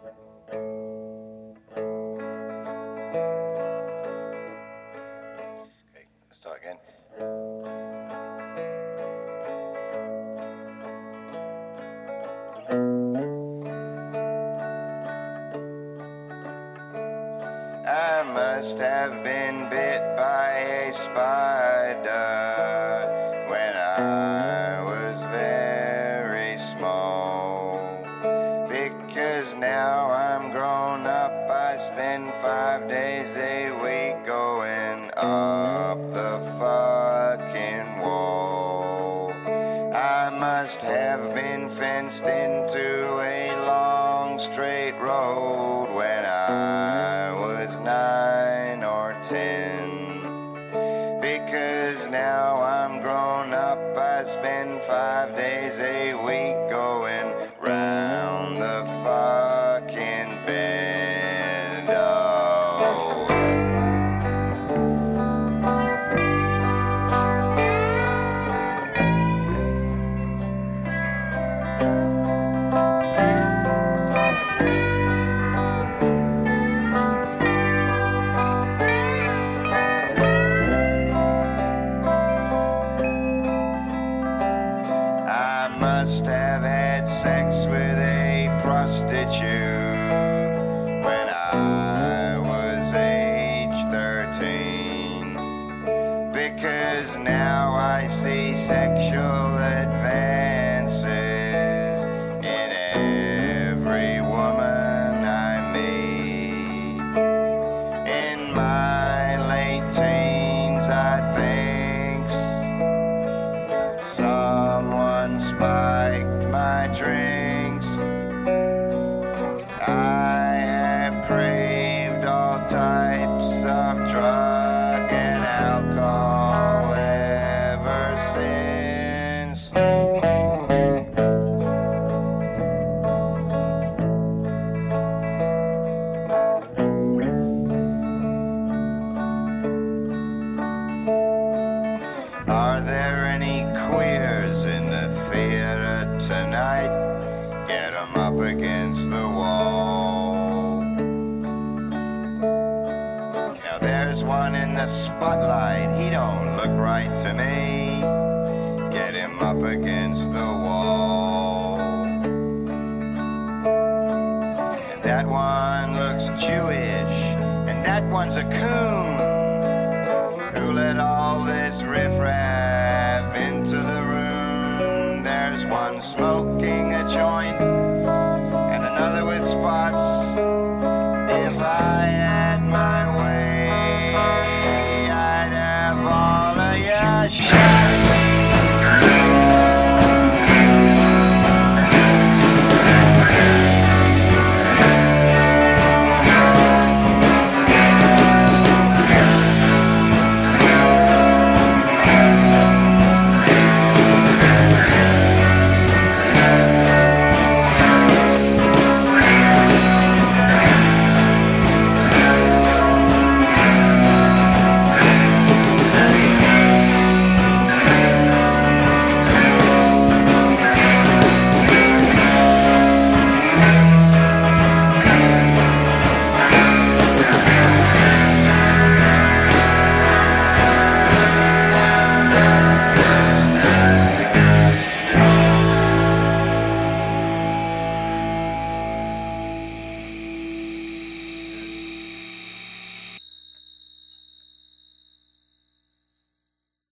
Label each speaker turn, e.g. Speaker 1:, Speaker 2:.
Speaker 1: Okay, let's start again. I must have been bit by a spider when I was very small. Because now I'm grown up, I spend 5 days a week going up the fucking wall. I must have been fenced into a long straight road when I was 9 or 10. Because now I'm grown up, I spend 5 days a week going round the fucking bend. Oh. I must have had sex with a prostitute when I was age 13. Because now I see sexual advances in every woman I meet. In my late teens, I think someone spiked my drinks. I have craved all types of drug and alcohol ever since. Are there any queers in the theater tonight? Get 'em up against the wall. Now there's one in the spotlight, he don't look right to me. Get him up against the wall. And that one looks Jewish, and that one's a coon. Who let all this riffraff into the room? There's one smoking a joint and another with spots